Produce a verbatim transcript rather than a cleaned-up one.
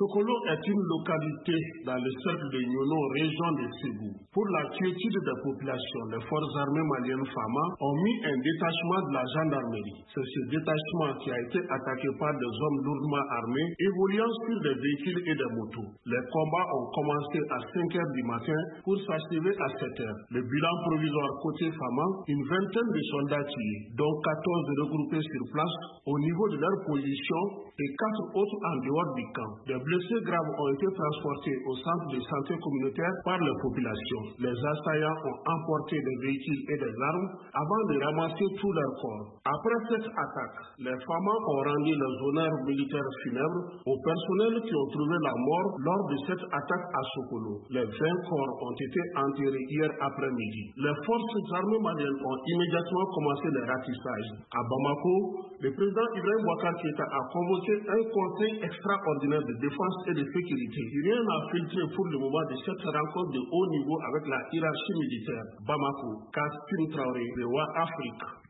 Sokolo est une localité dans le cercle de Nyono, région de Ségou. Pour la quiétude des populations, les forces armées maliennes FAMA ont mis un détachement de la gendarmerie. C'est ce détachement qui a été attaqué par des hommes lourdement armés, évoluant sur des véhicules et des motos. Les combats ont commencé à cinq heures du matin pour s'achever à sept heures. Le bilan provisoire côté FAMA, une vingtaine de soldats tués, dont quatorze regroupés sur place au niveau de leur position et quatre autres en dehors du camp. Des blessés graves ont été transportés au centre de santé communautaire par les populations. Les assaillants ont emporté des véhicules et des armes avant de ramasser tous leurs corps. Après cette attaque, les FAMA ont rendu les honneurs militaires funèbres aux personnels qui ont trouvé la mort lors de cette attaque à Sokolo. Les vingt corps ont été enterrés hier après-midi. Les forces armées maliennes ont immédiatement commencé les ratissages. À Bamako, le président Ibrahim Boubacar Keïta a convoqué un conseil extraordinaire de défense et de sécurité. Rien n'a filtré pour le moment de cette rencontre de haut niveau avec la hiérarchie militaire. Bamako, Kassim Traoré, Rewa Afrique.